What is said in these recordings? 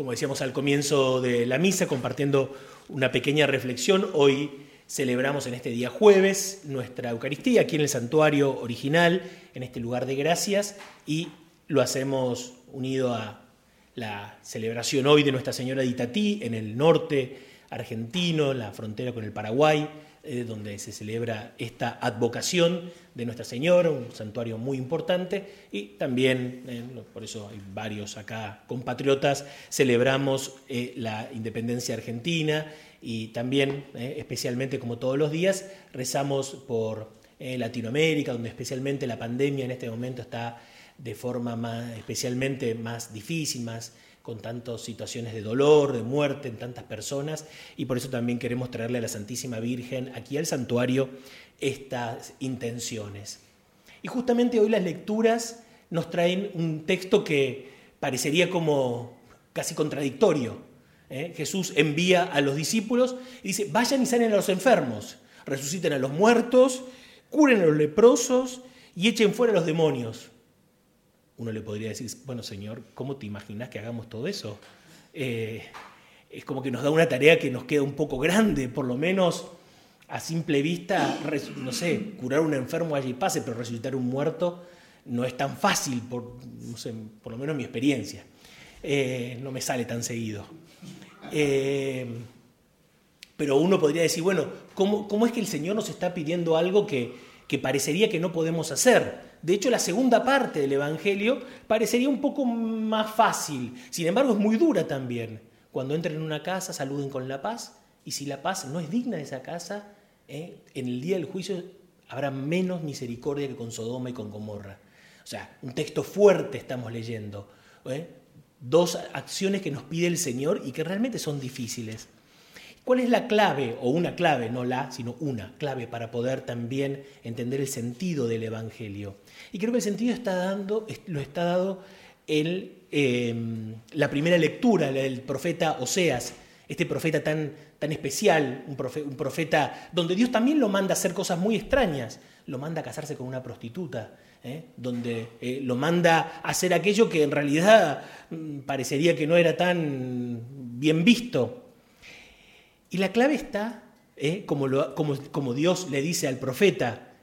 como decíamos al comienzo de la misa, compartiendo una pequeña reflexión. Hoy celebramos en este día jueves nuestra Eucaristía aquí en el santuario original, en este lugar de gracias, y lo hacemos unido a la celebración hoy de Nuestra Señora de Itatí, en el norte argentino, la frontera con el Paraguay, donde se celebra esta advocación de Nuestra Señora, un santuario muy importante, y también, por eso hay varios acá compatriotas, celebramos la independencia argentina y también, especialmente como todos los días, rezamos por Latinoamérica, donde especialmente la pandemia en este momento está de forma especialmente más difícil, con tantas situaciones de dolor, de muerte en tantas personas, y por eso también queremos traerle a la Santísima Virgen aquí al santuario estas intenciones. Y justamente hoy las lecturas nos traen un texto que parecería como casi contradictorio. Jesús envía a los discípulos y dice: vayan y sanen a los enfermos, resuciten a los muertos, curen a los leprosos y echen fuera a los demonios. Uno le podría decir: bueno, Señor, ¿cómo te imaginas que hagamos todo eso? Es como que nos da una tarea que nos queda un poco grande, por lo menos a simple vista, no sé, curar a un enfermo allí pase, pero resucitar a un muerto no es tan fácil, no sé, por lo menos en mi experiencia. No me sale tan seguido. Pero uno podría decir, bueno, ¿cómo es que el Señor nos está pidiendo algo que parecería que no podemos hacer? De hecho, la segunda parte del Evangelio parecería un poco más fácil. Sin embargo, es muy dura también. Cuando entren en una casa, saluden con la paz. Y si la paz no es digna de esa casa, en el día del juicio habrá menos misericordia que con Sodoma y con Gomorra. O sea, un texto fuerte estamos leyendo. Dos acciones que nos pide el Señor y que realmente son difíciles. ¿Cuál es la clave, o una clave, no la, sino una clave para poder también entender el sentido del Evangelio? Y creo que el sentido lo está dado en la primera lectura del profeta Oseas, este profeta tan especial, un profeta donde Dios también lo manda a hacer cosas muy extrañas, lo manda a casarse con una prostituta, donde lo manda a hacer aquello que en realidad parecería que no era tan bien visto. Y la clave está, como Dios le dice al profeta,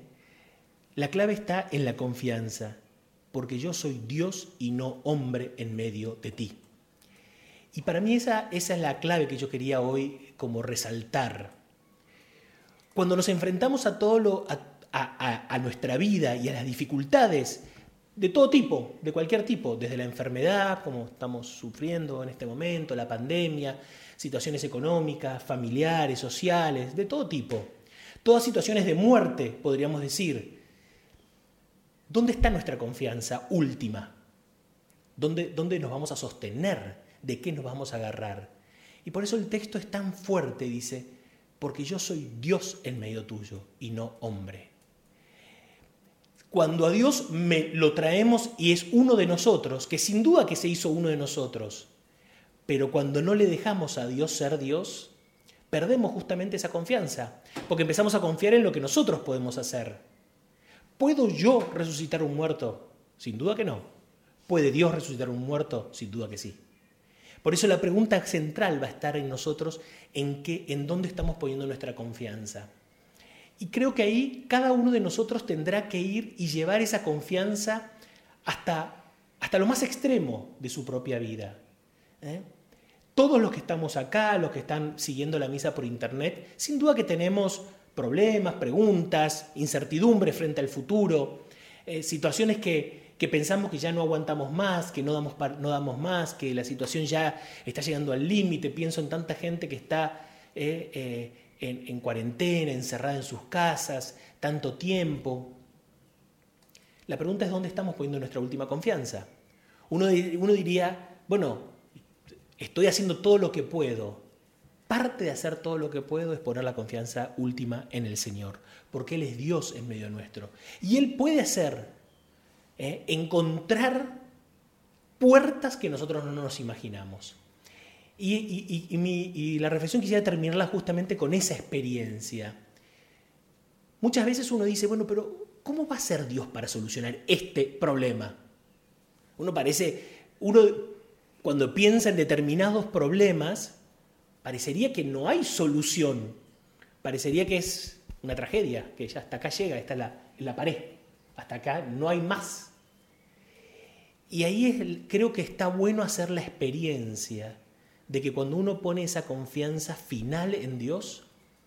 la clave está en la confianza, porque yo soy Dios y no hombre en medio de ti. Y para mí esa es la clave que yo quería hoy como resaltar. Cuando nos enfrentamos a todo a nuestra vida y a las dificultades de todo tipo, de cualquier tipo, desde la enfermedad, como estamos sufriendo en este momento, la pandemia, situaciones económicas, familiares, sociales, de todo tipo. Todas situaciones de muerte, podríamos decir. ¿Dónde está nuestra confianza última? ¿Dónde nos vamos a sostener? ¿De qué nos vamos a agarrar? Y por eso el texto es tan fuerte, dice, porque yo soy Dios en medio tuyo y no hombre. Cuando a Dios lo traemos y es uno de nosotros, que sin duda que se hizo uno de nosotros, pero cuando no le dejamos a Dios ser Dios, perdemos justamente esa confianza, porque empezamos a confiar en lo que nosotros podemos hacer. ¿Puedo yo resucitar un muerto? Sin duda que no. ¿Puede Dios resucitar un muerto? Sin duda que sí. Por eso la pregunta central va a estar en nosotros, en dónde estamos poniendo nuestra confianza. Y creo que ahí cada uno de nosotros tendrá que ir y llevar esa confianza hasta lo más extremo de su propia vida. Todos los que estamos acá, los que están siguiendo la misa por internet, sin duda que tenemos problemas, preguntas, incertidumbres frente al futuro, situaciones que pensamos que ya no aguantamos más, que no damos más, que la situación ya está llegando al límite. Pienso en tanta gente que está en cuarentena, encerrada en sus casas, tanto tiempo. La pregunta es: ¿dónde estamos poniendo nuestra última confianza? Uno diría, bueno, estoy haciendo todo lo que puedo. Parte de hacer todo lo que puedo es poner la confianza última en el Señor, porque Él es Dios en medio nuestro. Y Él puede hacer, encontrar puertas que nosotros no nos imaginamos. Y la reflexión quisiera terminarla justamente con esa experiencia. Muchas veces uno dice, bueno, pero ¿cómo va a ser Dios para solucionar este problema? Uno cuando piensa en determinados problemas, parecería que no hay solución. Parecería que es una tragedia, que ya hasta acá llega, está en la pared. Hasta acá no hay más. Y ahí creo que está bueno hacer la experiencia de que cuando uno pone esa confianza final en Dios,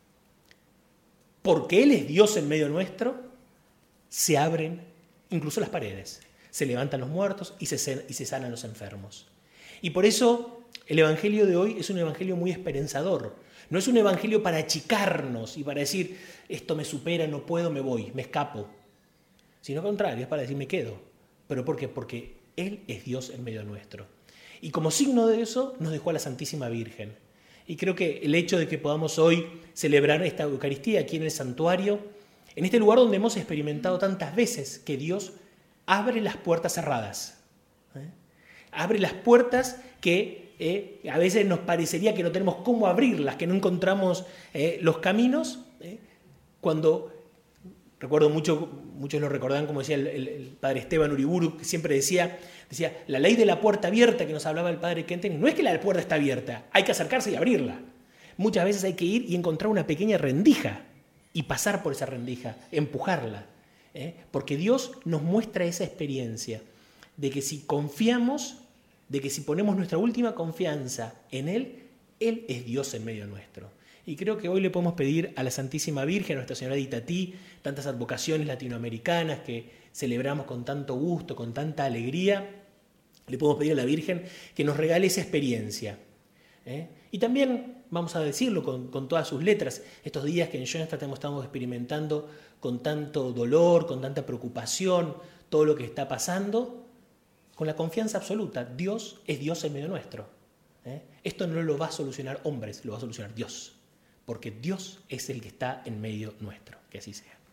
porque Él es Dios en medio nuestro, se abren incluso las paredes, se levantan los muertos y se sanan los enfermos. Y por eso el Evangelio de hoy es un Evangelio muy esperanzador. No es un Evangelio para achicarnos y para decir, esto me supera, no puedo, me voy, me escapo. Sino al contrario, es para decir, me quedo. ¿Pero por qué? Porque Él es Dios en medio nuestro. Y como signo de eso nos dejó a la Santísima Virgen. Y creo que el hecho de que podamos hoy celebrar esta Eucaristía aquí en el santuario, en este lugar donde hemos experimentado tantas veces que Dios abre las puertas cerradas. Abre las puertas que a veces nos parecería que no tenemos cómo abrirlas, que no encontramos los caminos. Cuando, recuerdo muchos lo recordan, como decía el padre Esteban Uriburu, que siempre decía, la ley de la puerta abierta que nos hablaba el padre Kenten, no es que la puerta está abierta, hay que acercarse y abrirla. Muchas veces hay que ir y encontrar una pequeña rendija y pasar por esa rendija, empujarla. Porque Dios nos muestra esa experiencia de que si confiamos, de que si ponemos nuestra última confianza en Él, Él es Dios en medio nuestro. Y creo que hoy le podemos pedir a la Santísima Virgen, a Nuestra Señora de Itatí, tantas advocaciones latinoamericanas que celebramos con tanto gusto, con tanta alegría, le podemos pedir a la Virgen que nos regale esa experiencia. Y también, vamos a decirlo con todas sus letras, estos días que en Schoenstatt estamos experimentando con tanto dolor, con tanta preocupación, todo lo que está pasando, con la confianza absoluta, Dios es Dios en medio nuestro. Esto no lo va a solucionar hombres, lo va a solucionar Dios, porque Dios es el que está en medio nuestro. Que así sea.